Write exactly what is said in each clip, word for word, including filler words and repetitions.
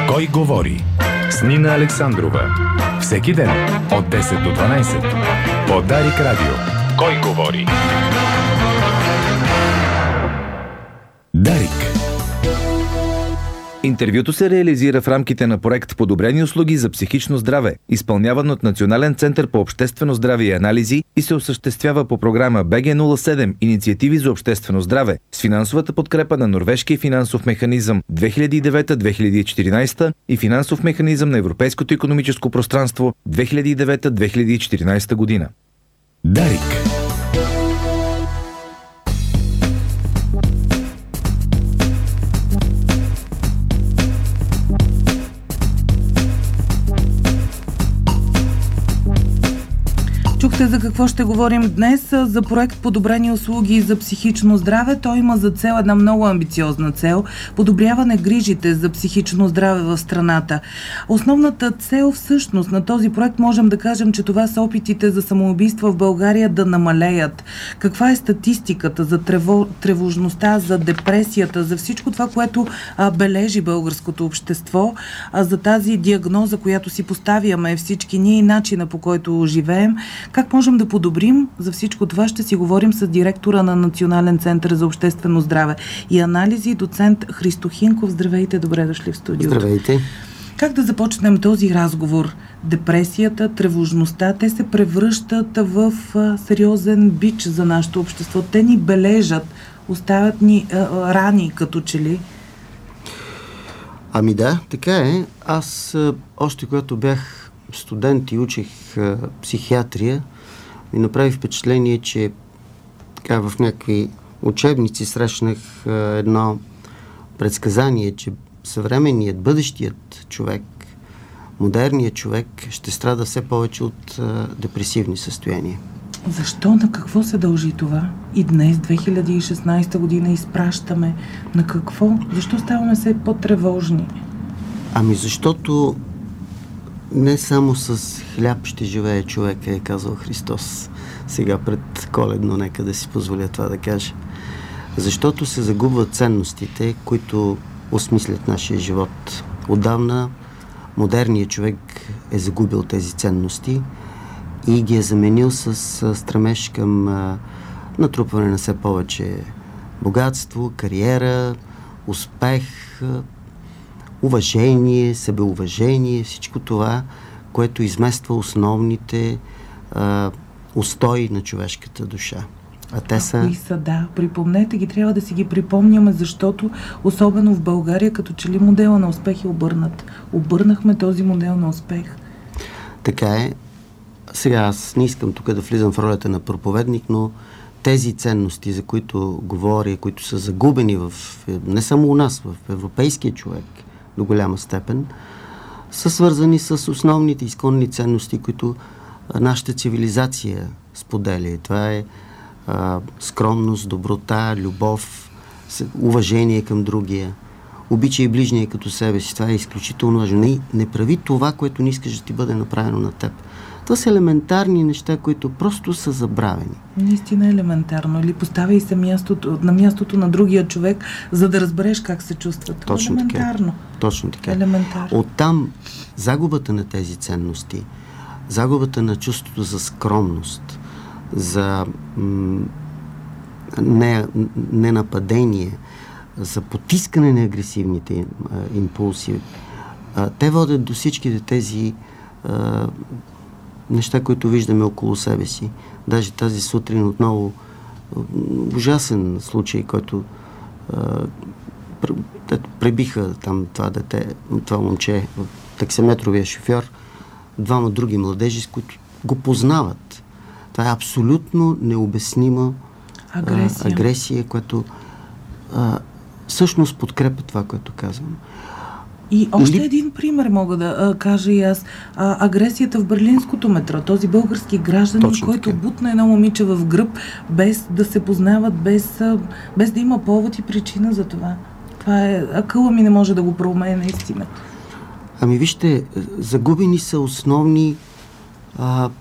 Кой говори? С Нина Александрова. Всеки ден от десет до дванайсет. По Дарик Радио. Кой говори? Дарик. Интервюто се реализира в рамките на проект "Подобрени услуги за психично здраве", изпълняван от Национален център по обществено здраве и анализи и се осъществява по програма Б Г нула седем Инициативи за обществено здраве с финансовата подкрепа на Норвежкия финансов механизъм две хиляди и девета - две хиляди и четиринайсета и финансов механизъм на Европейското икономическо пространство две хиляди и девета - две хиляди и четиринайсета година. Дарик. Чухте за какво ще говорим днес? За проект "Подобрени услуги за психично здраве". Той има за цел една много амбициозна цел – подобряване грижите за психично здраве в страната. Основната цел всъщност на този проект, можем да кажем, че това са опитите за самоубийства в България да намалеят. Каква е статистиката за трево, тревожността, за депресията, за всичко това, което а, бележи българското общество, а, за тази диагноза, която си поставяме всички ние и начина, по който живеем? Как можем да подобрим? За всичко това ще си говорим с директора на Национален център за обществено здраве и анализи, доцент Христо Хинков. Здравейте, добре дошли в студиото. Здравейте. Как да започнем този разговор? Депресията, тревожността, те се превръщат в а, сериозен бич за нашето общество. Те ни бележат, оставят ни а, рани, като че ли. Ами да, така е. Аз а, още когато бях студент и учих а, психиатрия, ми направи впечатление, че така в някакви учебници срещнах а, едно предсказание, че съвременният, бъдещият човек, модерният човек ще страда все повече от а, депресивни състояния. Защо? На какво се дължи това? И днес, две хиляди и шестнайсета година, изпращаме. На какво? Защо ставаме все по-тревожни? Ами защото не само с хляб ще живее човек, е казал Христос. Сега пред Коледно, нека да си позволя това да кажа. Защото се загубват ценностите, които осмислят нашия живот. Отдавна модерният човек е загубил тези ценности и ги е заменил с стремеж към а, натрупване на все повече богатство, кариера, успех, а, уважение, себеуважение, всичко това, което измества основните а, устои на човешката душа. А те са... Кои са, да. Припомнете ги, трябва да си ги припомняме, защото особено в България, като че ли модела на успех е обърнат. Обърнахме този модел на успех. Така е. Сега аз не искам тук да влизам в ролята на проповедник, но тези ценности, за които говоря, които са загубени в, не само у нас, в европейския човек до голяма степен, са свързани с основните изконни ценности, които нашата цивилизация споделя. Това е а, скромност, доброта, любов, уважение към другия. Обичай ближния като себе си. Това е изключително важно. Не, не прави това, което не искаш да ти бъде направено на теб. Това са елементарни неща, които просто са забравени. Наистина е елементарно. Или поставяй се мястото, на мястото на другия човек, за да разбереш как се чувства. Това Точно е елементарно. Така. Точно така. Елементарно. Оттам загубата на тези ценности, загубата на чувството за скромност, за м- не, ненападение, за потискане на агресивните а, импулси, а, те водят до всичките тези а, неща, които виждаме около себе си. Даже тази сутрин отново ужасен случай, който а, пребиха там това дете, това момче, таксиметровия шофьор, двама други младежи, с които го познават. Това е абсолютно необяснима агресия, а, агресия която а, всъщност подкрепя това, което казвам. И още Или... един пример мога да а, кажа и аз. А, агресията в берлинското метро. Този български гражданин, Точно който така. бутна едно момиче в гръб, без да се познават, без, без да има повод и причина за това. Това е... Акъла ми не може да го проумее наистина. Ами вижте, загубени са основни а,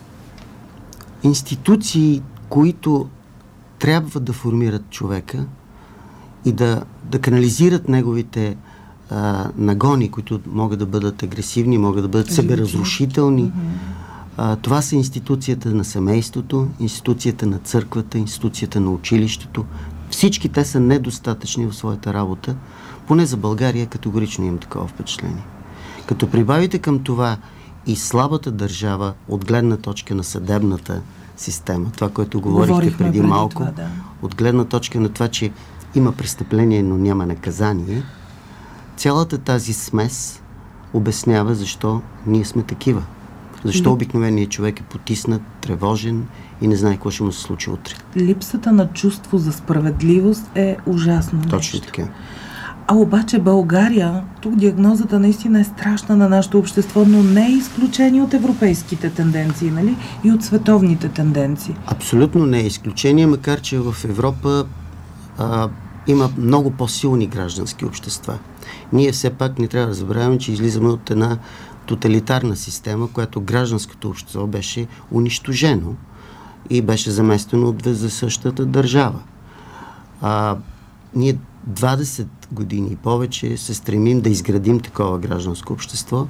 институции, които трябва да формират човека и да, да канализират неговите а, нагони, които могат да бъдат агресивни, могат да бъдат себеразрушителни. Mm-hmm. А, това са институцията на семейството, институцията на църквата, институцията на училището. Всички те са недостатъчни в своята работа. Поне за България категорично имам такова впечатление. Като прибавите към това и слабата държава от гледна точка на съдебната система, това, което говорихте преди, преди малко, това, да. От гледна точка на това, че има престъпление, но няма наказание, цялата тази смес обяснява защо ние сме такива. Защо Лип... обикновеният човек е потиснат, тревожен и не знае какво ще му се случи утре. Липсата на чувство за справедливост е ужасно нещо. Точно така. А обаче България, тук диагнозата наистина е страшна на нашето общество, но не е изключение от европейските тенденции, нали? И от световните тенденции. Абсолютно не е изключение, макар че в Европа а, има много по-силни граждански общества. Ние все пак не трябва да забравяме, че излизаме от една тоталитарна система, която гражданското общество беше унищожено и беше заместено от същата държава. А, ние двадесет години и повече се стремим да изградим такова гражданско общество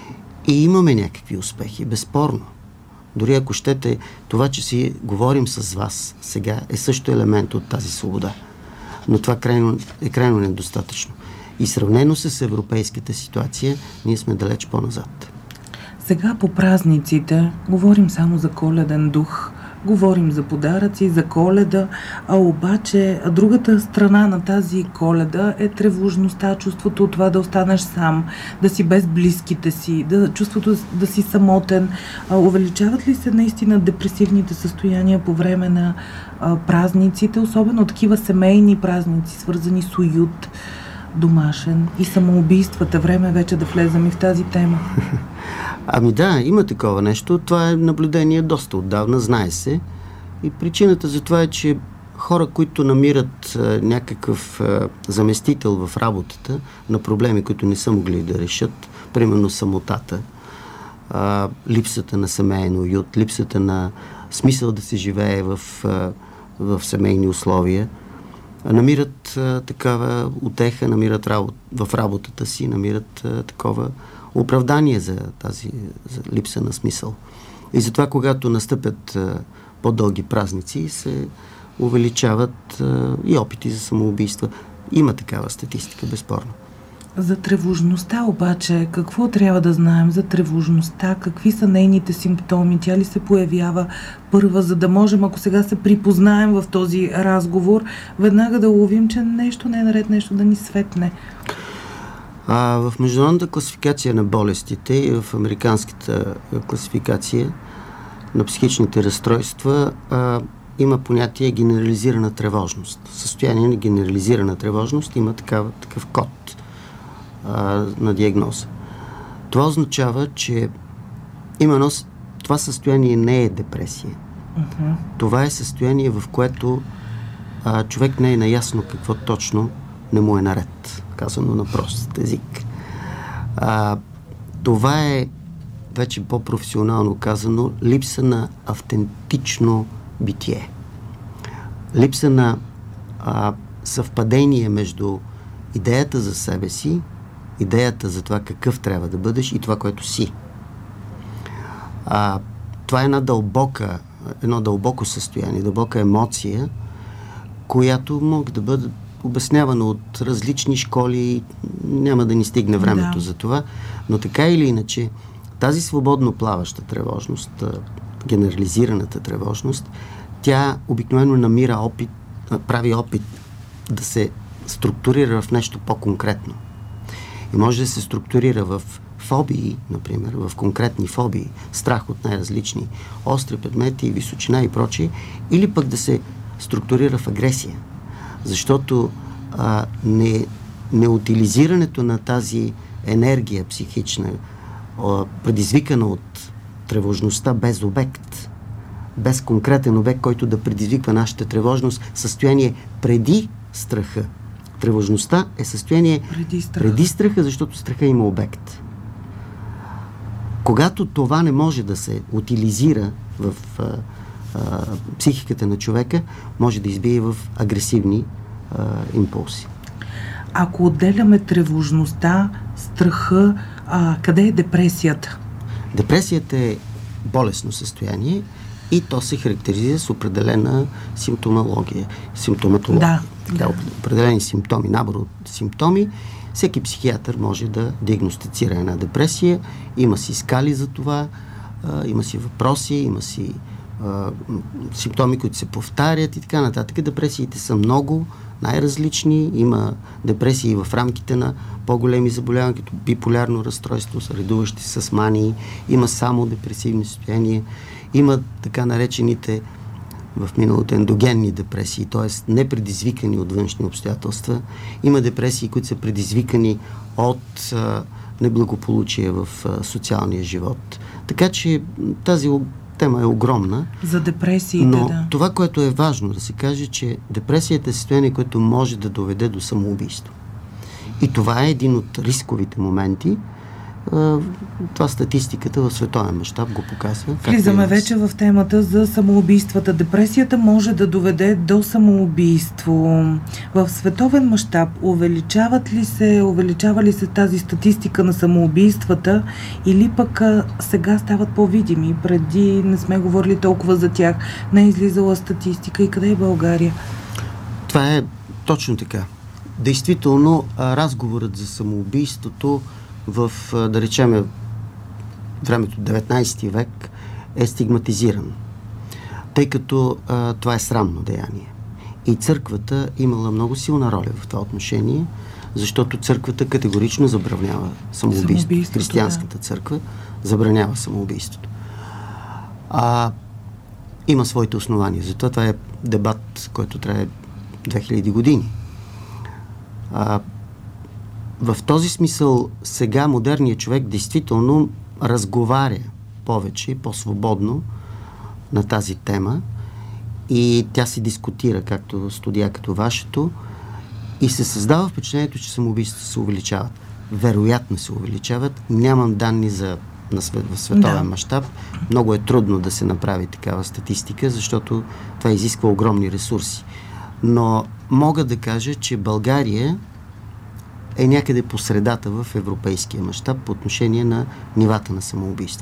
и имаме някакви успехи, безспорно. Дори ако щете, това, че си говорим с вас сега, е също елемент от тази свобода. Но това крайно, е крайно недостатъчно. И сравнено с европейската ситуация, ние сме далеч по-назад. Сега по празниците говорим само за коледен дух, говорим за подаръци, за Коледа, а обаче другата страна на тази Коледа е тревожността, чувството от това да останеш сам, да си без близките си, да, чувството да си самотен. А, увеличават ли се наистина депресивните състояния по време на а, празниците, особено такива семейни празници, свързани с уют, домашен и самоубийствата? Време вече да влезем и в тази тема. Ами да, има такова нещо. Това е наблюдение доста отдавна, знае се. И причината за това е, че хора, които намират а, някакъв а, заместител в работата на проблеми, които не са могли да решат, примерно самотата, а, липсата на семейен уют, липсата на смисъл да се живее в, а, в семейни условия, намират а, такава утеха, намират работ, в работата си, намират а, такова оправдание за тази за липса на смисъл. И затова, когато настъпят а, по-дълги празници, се увеличават а, и опити за самоубийства. Има такава статистика, безспорно. За тревожността обаче, какво трябва да знаем за тревожността? Какви са нейните симптоми? Тя ли се появява първа, за да можем, ако сега се припознаем в този разговор, веднага да уловим, че нещо не е наред, нещо да ни светне? А, в международната класификация на болестите и в американската класификация на психичните разстройства а, има понятие генерализирана тревожност. Състояние на генерализирана тревожност има такава, такъв код а, на диагноза. Това означава, че именно това състояние не е депресия. Uh-huh. Това е състояние, в което а, човек не е наясно какво точно не му е наред, казано на прост език. А, това е вече по-професионално казано липса на автентично битие. Липса на а, съвпадение между идеята за себе си, идеята за това какъв трябва да бъдеш и това, което си. А, това е една дълбока, едно дълбоко състояние, дълбока емоция, която може да бъде обяснявана от различни школи. Няма да ни стигне времето да. за това, но така или иначе тази свободно плаваща тревожност, генерализираната тревожност, тя обикновено намира опит, прави опит да се структурира в нещо по-конкретно. И може да се структурира в фобии, например, в конкретни фобии, страх от най-различни остри предмети, височина и прочие, или пък да се структурира в агресия. Защото а, не, неутилизирането на тази енергия психична, а, предизвикана от тревожността без обект, без конкретен обект, който да предизвиква нашата тревожност, състояние преди страха. Тревожността е състояние преди страха, преди страха, защото страха има обект. Когато това не може да се утилизира в а, а, психиката на човека, може да избие в агресивни а, импулси. Ако отделяме тревожността, страха, а, къде е депресията? Депресията е болестно състояние и то се характеризира с определена симптомология, симптоматология. Да, да. Определени симптоми, набор от симптоми. Всеки психиатър може да диагностицира една депресия. Има си скали за това, а, има си въпроси, има си а, симптоми, които се повтарят и така нататък. Депресиите са много, най-различни. Има депресии в рамките на по-големи заболявания, като биполярно разстройство, редуващи с мании. Има само депресивни състояния. Има така наречените в миналото ендогенни депресии, т.е. не предизвикани от външни обстоятелства. Има депресии, които са предизвикани от а, неблагополучие в а, социалния живот. Така че тази тема е огромна. За депресиите, но да. Това, което е важно да се каже, че депресията е състояние, което може да доведе до самоубийство. И това е един от рисковите моменти. Това статистиката в световен мащаб го показва. Влизаме вече в темата за самоубийствата. Депресията може да доведе до самоубийство. В световен мащаб увеличават ли се, увеличава ли се тази статистика на самоубийствата или пък а, сега стават по-видими? Преди не сме говорили толкова за тях. Не е излизала статистика и къде е България? Това е точно така. Действително, разговорът за самоубийството в, да речем, времето деветнайсети век е стигматизиран, тъй като а, това е срамно деяние. И църквата имала много силна роля в това отношение, защото църквата категорично забранява самоубийството. Християнската да. църква забранява самоубийството. А, има своите основания. Затова това е дебат, който трае две хиляди години. А, В този смисъл сега модерният човек действително разговаря повече, по-свободно на тази тема и тя се дискутира, както студия като вашето, и се създава впечатлението, че самоубийствата се увеличават. Вероятно се увеличават. Нямам данни за, на свет, в световен да. мащаб. Много е трудно да се направи такава статистика, защото това изисква огромни ресурси. Но мога да кажа, че България е някъде по средата в европейския мащаб по отношение на нивата на самоубийство.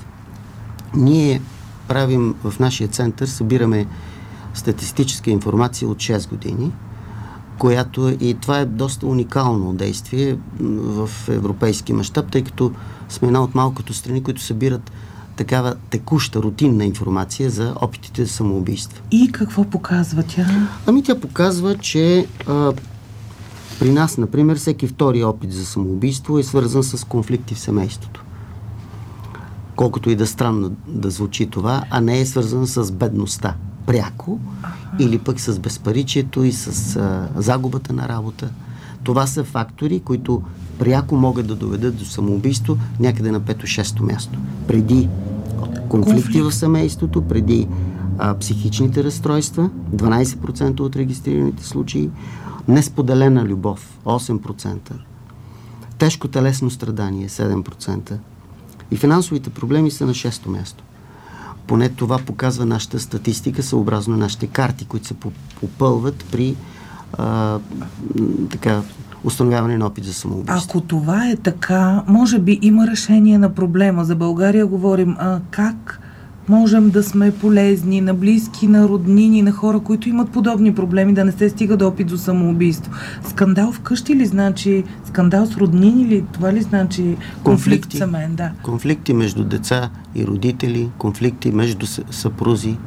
Ние правим в нашия център, събираме статистическа информация от шест години, която и това е доста уникално действие в европейски мащаб, тъй като сме една от малкото страни, които събират такава текуща, рутинна информация за опитите за самоубийство. И какво показва тя? Ами тя показва, че а, при нас, например, всеки втори опит за самоубийство е свързан с конфликти в семейството. Колкото и да странно да звучи това, а не е свързан с бедността пряко, ага. или пък с безпаричието и с а, загубата на работа. Това са фактори, които пряко могат да доведат до самоубийство някъде на пето-шесто място. Преди конфликти Конфликт. в семейството, преди а, психичните разстройства, дванайсет процента от регистрираните случаи, несподелена любов, осем процента, тежко телесно страдание, седем процента, и финансовите проблеми са на шесто място. Поне това показва нашата статистика, съобразно нашите карти, които се попълват при а, така, установяване на опит за самоубийство. Ако това е така, може би има решение на проблема. За България говорим а, как можем да сме полезни на близки, на роднини, на хора, които имат подобни проблеми, да не се стига до опит до самоубийство. Скандал вкъщи ли значи, скандал с роднини ли, това ли значи конфликт за мен? Да. Конфликти между деца и родители, конфликти между съпрузи.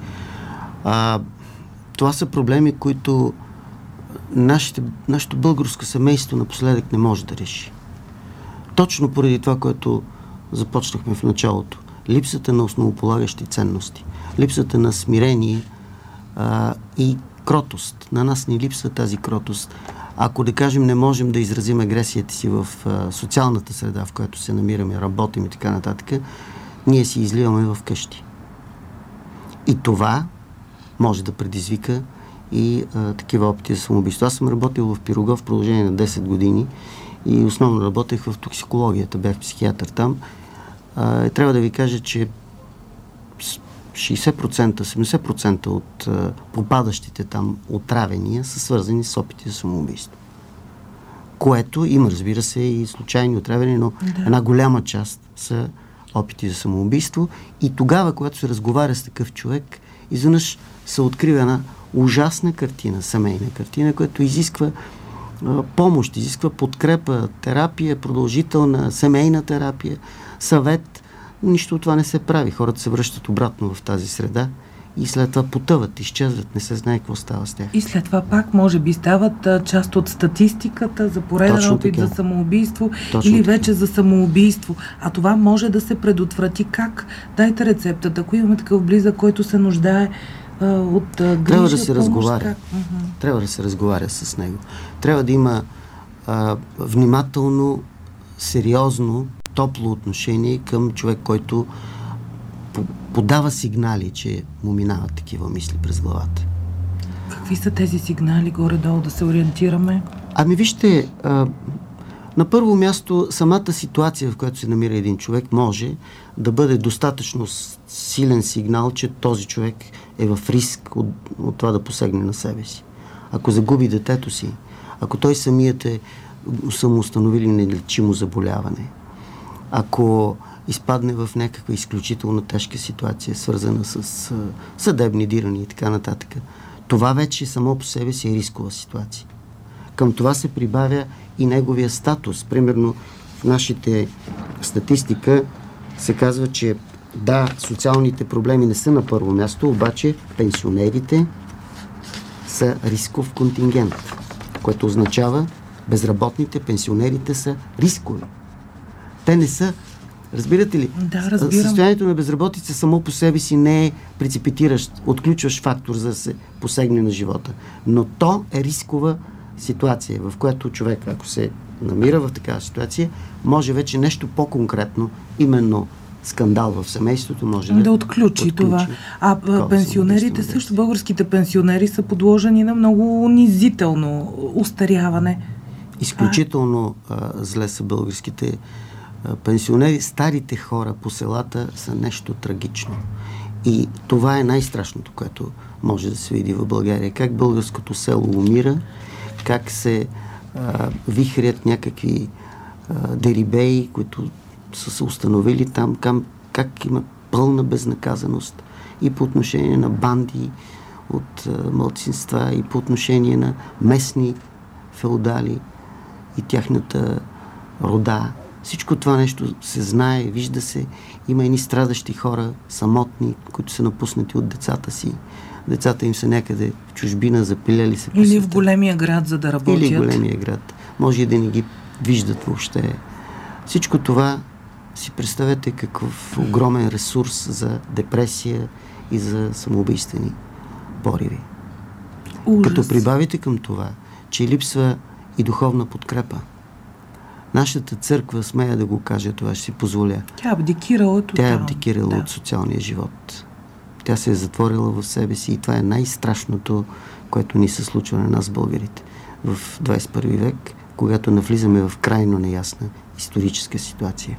А, това са проблеми, които нашите, нашето българско семейство напоследък не може да реши. Точно поради това, което започнахме в началото. Липсата на основополагащи ценности, липсата на смирение а, и кротост. На нас ни липсва тази кротост. Ако, да кажем, не можем да изразим агресията си в а, социалната среда, в която се намираме, работим и така нататък, ние си изливаме в къщи. И това може да предизвика и а, такива опити за самоубийство. Аз съм работил в Пирогов в продължение на десет години и основно работех в токсикологията, бях психиатър там. Uh, трябва да ви кажа, че шейсет процента, седемдесет процента от uh, попадащите там отравения са свързани с опити за самоубийство. което има, разбира се, и случайни отравяния, но да. Една голяма част са опити за самоубийство. И тогава, когато се разговаря с такъв човек, изведнъж се открива една ужасна картина, семейна картина, която изисква а, помощ, изисква подкрепа, терапия, продължителна семейна терапия, съвет. Нищо от това не се прави. Хората се връщат обратно в тази среда и след това потъват, изчезват, не се знае какво става с тях. И след това пак, може би, стават а, част от статистиката за пореден опит за самоубийство. Точно или така. Вече за самоубийство. А това може да се предотврати как? Дайте рецептата. Ако имаме такъв близък, който се нуждае а, от а, грижа, трябва да се помощ, разговаря. Как? Uh-huh. Трябва да се разговаря с него. Трябва да има а, внимателно, сериозно, топло отношение към човек, който подава сигнали, че му минават такива мисли през главата. Какви са тези сигнали, горе-долу, да се ориентираме? Ами вижте, а, на първо място, самата ситуация, в която се намира един човек, може да бъде достатъчно силен сигнал, че този човек е в риск от, от това да посегне на себе си. Ако загуби детето си, ако той самият е самоустановили нелечимо заболяване, ако изпадне в някаква изключително тежка ситуация, свързана с а, съдебни дирания и така нататък. Това вече само по себе си е рискова ситуация. Към това се прибавя и неговия статус. Примерно в нашите статистика се казва, че да, социалните проблеми не са на първо място, обаче пенсионерите са рисков контингент, което означава безработните, пенсионерите са рискови. Те не са. Разбирате ли? Да, разбирам. Състоянието на безработица само по себе си не е преципитиращ, отключващ фактор за да се посегне на живота. Но то е рискова ситуация, в която човек, ако се намира в такава ситуация, може вече нещо по-конкретно, именно скандал в семейството, може да, да отключи, отключи това. А пенсионерите също, българските пенсионери са подложени на много унизително устаряване. Изключително а, зле са българските пенсионери. Старите хора по селата са нещо трагично. И това е най-страшното, което може да се види в България. Как българското село умира, как се а, вихрят някакви а, дерибеи, които са се установили там, кам, как има пълна безнаказаност и по отношение на банди от а, малцинства, и по отношение на местни феодали и тяхната рода. Всичко това нещо се знае, вижда се. Има едни страдащи хора, самотни, които са напуснати от децата си. Децата им са някъде в чужбина, запилели се. Или в големия град, за да работят. Или в големия град. Може и да не ги виждат въобще. Всичко това, си представете какъв огромен ресурс за депресия и за самоубийствени пориви. Ужас. Като прибавите към това, че липсва и духовна подкрепа. Нашата църква, смея да го кажа, това ще си позволя. Тя е абдикирала тотално. Тя е абдикирала да. от социалния живот. Тя се е затворила в себе си и това е най-страшното, което ни се случва на нас, българите, в двадесет и първи век, когато навлизаме в крайно неясна историческа ситуация.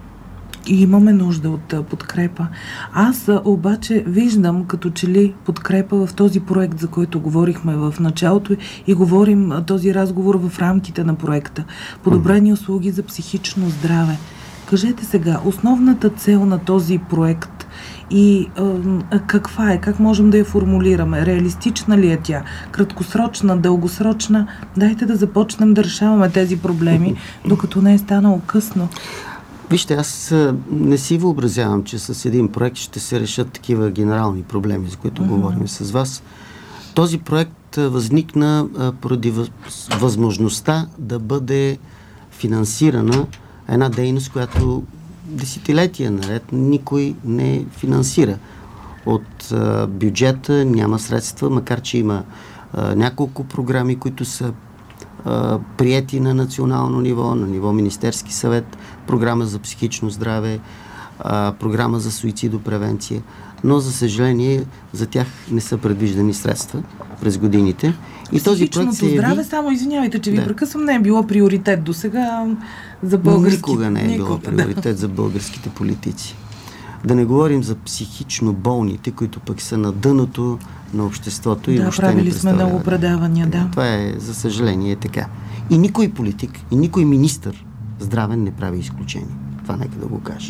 И имаме нужда от а, подкрепа. Аз а, обаче виждам като че ли подкрепа в този проект, за който говорихме в началото и говорим а, този разговор в рамките на проекта. Подобрени услуги за психично здраве. Кажете сега, основната цел на този проект и а, а, каква е? Как можем да я формулираме? Реалистична ли е тя? Краткосрочна, дългосрочна? Дайте да започнем да решаваме тези проблеми, докато не е станало късно. Вижте, аз не си въобразявам, че с един проект ще се решат такива генерални проблеми, за които uh-huh. говорим с вас. Този проект възникна а, поради възможността да бъде финансирана една дейност, която десетилетия наред никой не финансира. От а, бюджета няма средства, макар че има а, няколко програми, които са а, приети на национално ниво, на ниво Министерски съвет, програма за психично здраве, а, програма за суицидопревенция, но за съжаление за тях не са предвиждани средства през годините. И този проект се яви... здраве, само извинявайте, че ви да. прекъсвам, не е било приоритет до сега за българските... Никога не е Никога, било приоритет да. за българските политици. Да не говорим за психично болните, които пък са на дъното на обществото. Да, и въобще правили не сме много предавания, да. Това е, за съжаление, е така. И никой политик, и никой министър здравен не прави изключение. Това нека да го каже.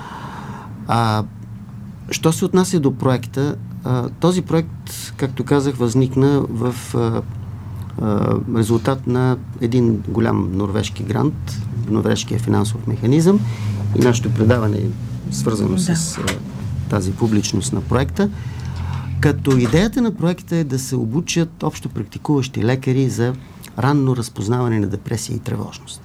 А, що се отнася до проекта, а, този проект, както казах, възникна в а, а, резултат на един голям норвежки грант, норвежкия финансов механизъм, и нашето предаване е свързано да. с а, тази публичност на проекта. Като идеята на проекта е да се обучат общо практикуващи лекари за ранно разпознаване на депресия и тревожност.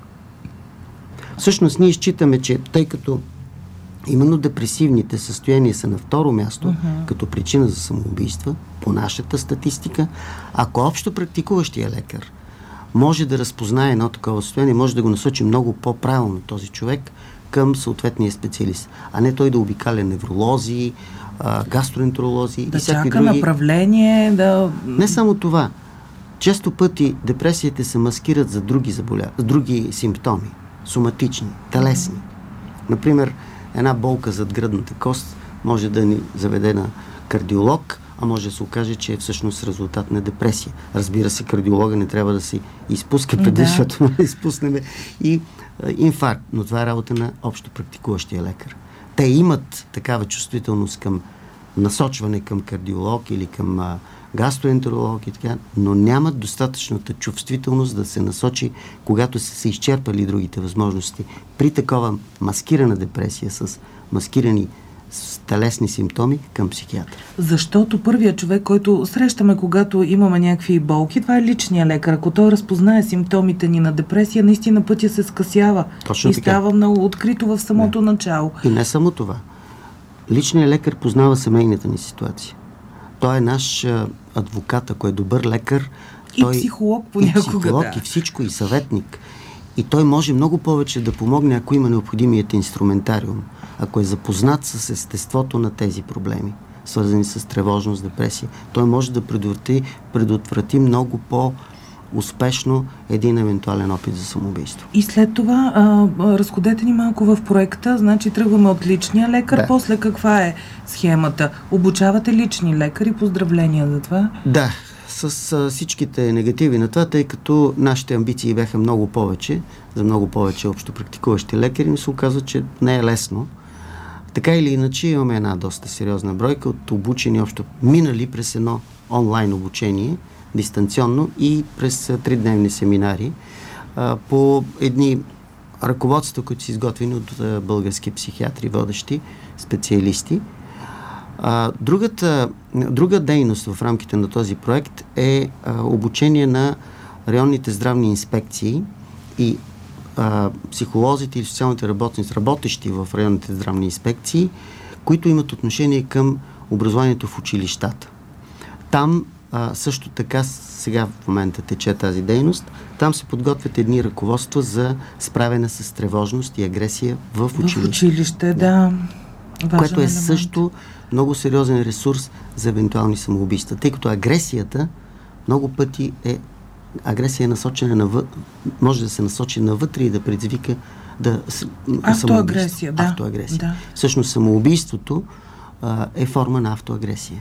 Всъщност ние считаме, че тъй като именно депресивните състояния са на второ място uh-huh. като причина за самоубийства, по нашата статистика, ако общо практикуващия лекар може да разпознае едно такова състояние, може да го насочи много по-правилно този човек към съответния специалист, а не той да обикаля невролози, гастроентеролози да и всякакви чака други. направление, да... Не само това. Често пъти депресиите се маскират за други заболя... други симптоми. Соматични, телесни. Например, една болка зад гръдната кост може да ни заведе на кардиолог, а може да се окаже, че е всъщност резултат на депресия. Разбира се, кардиолога не трябва да се изпуска преди, да. защото да изпуснем и а, инфаркт. Но това е работа на общо практикуващия лекар. Те имат такава чувствителност към насочване към кардиолог или към а, гастроентеролог и така, но нямат достатъчната чувствителност да се насочи, когато са се изчерпали другите възможности. При такова маскирана депресия с маскирани с телесни симптоми към психиатър. Защото първият човек, който срещаме, когато имаме някакви болки, това е личният лекар. Ако той разпознае симптомите ни на депресия, наистина пътя се скъсява. Точно и така. Става много открито в самото не. начало. И не само това. Личният лекар познава семейната ни ситуация. Той е наш а, адвокат, ако е добър лекар. И той, психолог понякога. И психолог, да. и всичко, и съветник. И той може много повече да помогне, ако има необходимият инструментариум, ако е запознат с естеството на тези проблеми, свързани с тревожност, депресия. Той може да предотврати, предотврати много по-успешно един евентуален опит за самоубийство. И след това а, разходете ни малко в проекта, значи тръгваме от личния лекар, да. После каква е схемата? Обучавате лични лекари, поздравления за това? Да, с а, всичките негативи на това, тъй като нашите амбиции бяха много повече, за много повече общо практикуващи лекари, но се оказва, че не е лесно. Така или иначе имаме една доста сериозна бройка от обучени общо, минали през едно онлайн обучение, дистанционно и през тридневни семинари а, по едни ръководства, които са изготвени от а, български психиатри, водещи специалисти. А, другата, друга дейност в рамките на този проект е а, обучение на районните здравни инспекции и а, психолозите и социалните работници, работещи в районните здравни инспекции, които имат отношение към образованието в училищата. Там а, също така сега в момента тече тази дейност. Там се подготвят едни ръководства за справяне с тревожност и агресия в училище. В училище, да. Важен което е елемент. Също много сериозен ресурс за евентуални самоубийства, тъй като агресията много пъти е агресия е насочена навътре, може да се насочи навътре и да предизвика да автоагресия, да. Автоагресия. Да. Всъщност самоубийството а, е форма на автоагресия.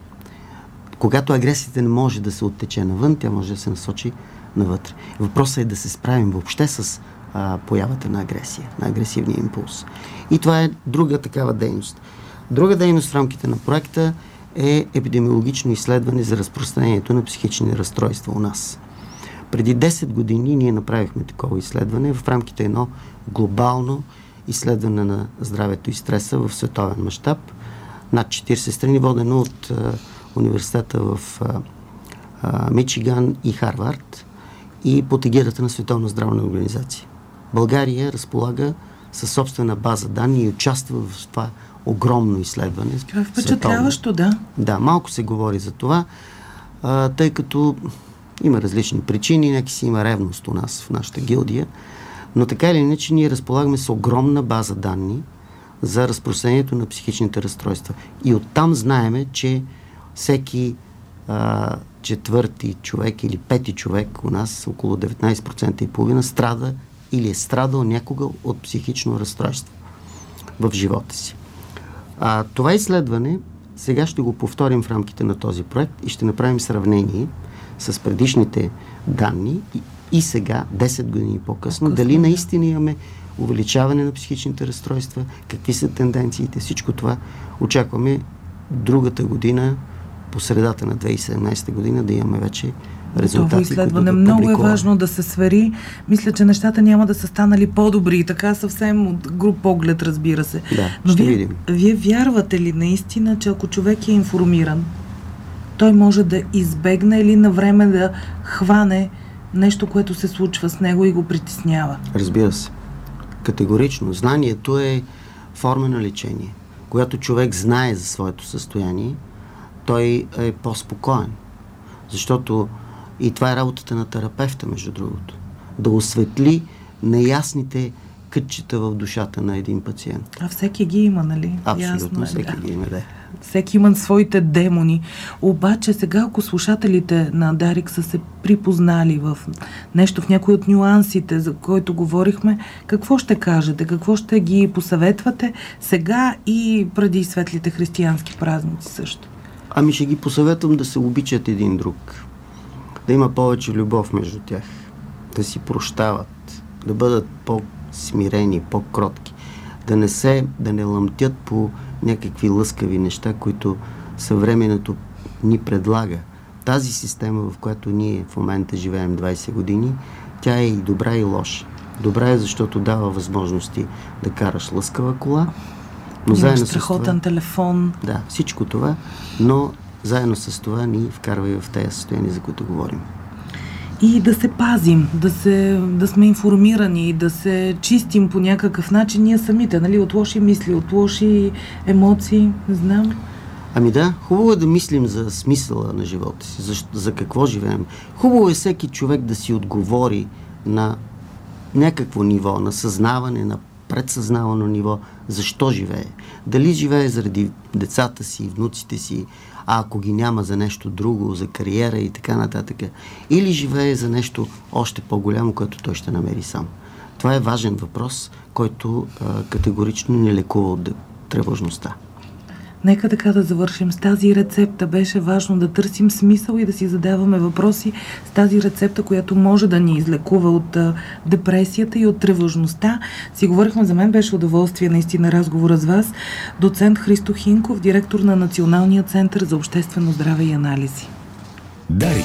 Когато агресията не може да се оттече навън, тя може да се насочи навътре. Въпросът е да се справим въобще с а, появата на агресия, на агресивния импулс. И това е друга такава дейност. Друга дейност в рамките на проекта е епидемиологично изследване за разпространението на психични разстройства у нас. Преди десет години ние направихме такова изследване в рамките едно глобално изследване на здравето и стреса в световен мащаб. Над четиридесет страни, водено от а, университета в а, а, Мичиган и Харвард и под егидата на Световна здравна организация. България разполага със собствена база данни и участва в това огромно изследване. Това е впечатляващо, да. Да, малко се говори за това, а, тъй като има различни причини, някакси си има ревност у нас в нашата гилдия, но така или иначе ние разполагаме с огромна база данни за разпространението на психичните разстройства. И оттам знаеме, че всеки а, четвърти човек или пети човек у нас, около деветнайсет процента и половина, страда или е страдал някога от психично разстройство в живота си. А, това изследване Сега ще го повторим в рамките на този проект и ще направим сравнение с предишните данни и, и сега, десет години по-късно, по-късно, дали наистина имаме увеличаване на психичните разстройства, какви са тенденциите, всичко това очакваме другата година, по средата на две хиляди и седемнадесета година, да имаме вече резултати. Това изследване много е важно да се свери. Мисля, че нещата няма да са станали по-добри. Така съвсем от груб поглед, разбира се. Да, но ще вие, видим. Вие вярвате ли наистина, че ако човек е информиран, той може да избегне или на време да хване нещо, което се случва с него и го притеснява? Разбира се. Категорично. Знанието е форма на лечение. Когато човек знае за своето състояние, той е по-спокоен. Защото и това е работата на терапевта, между другото. Да осветли неясните кътчета в душата на един пациент. А всеки ги има, нали? Абсолютно, Ясно е, всеки да. ги има, да. Всеки има своите демони. Обаче сега, ако слушателите на Дарик са се припознали в нещо, в някои от нюансите, за които говорихме, какво ще кажете? Какво ще ги посъветвате сега и преди светлите християнски празници също? Ами ще ги посъветвам да се обичат един друг. Да има повече любов между тях. Да си прощават. Да бъдат по-смирени, по-кротки. Да не се, да не лъмтят по някакви лъскави неща, които съвременето ни предлага. Тази система, в която ние в момента живеем двадесет години, тя е и добра, и лоша. Добра е, защото дава възможности да караш лъскава кола, но заедно с това, телефон. Да, всичко това, но заедно с това ни вкарва и в тези състояния, за които говорим. И да се пазим, да, се, да сме информирани, да се чистим по някакъв начин ние самите, нали, от лоши мисли, от лоши емоции, не знам. Ами да, хубаво е да мислим за смисъла на живота си, за, за какво живеем. Хубаво е всеки човек да си отговори на някакво ниво, на съзнаване, на предсъзнавано ниво, защо живее. Дали живее заради децата си, внуците си, а ако ги няма за нещо друго, за кариера и така нататък. Или живее за нещо още по-голямо, което той ще намери сам. Това е важен въпрос, който а, категорично не лекува от тревожността. Нека така да завършим. С тази рецепта беше важно да търсим смисъл и да си задаваме въпроси с тази рецепта, която може да ни излекува от а, депресията и от тревожността. Си говорихме, за мен беше удоволствие наистина разговора с вас. Доцент Христо Хинков, директор на Националния център за обществено здраве и анализи. Дарик.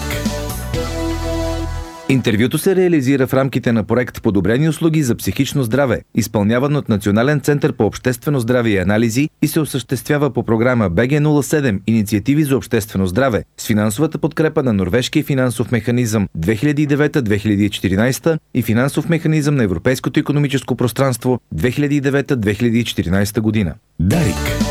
Интервюто се реализира в рамките на проект "Подобрени услуги за психично здраве", изпълняван от Национален център по обществено здраве и анализи и се осъществява по програма Б Г нула седем Инициативи за обществено здраве с финансовата подкрепа на Норвежкия финансов механизъм две хиляди и девета - две хиляди и четиринадесета и финансов механизъм на Европейското икономическо пространство две хиляди и девета - две хиляди и четиринадесета година. Дарик.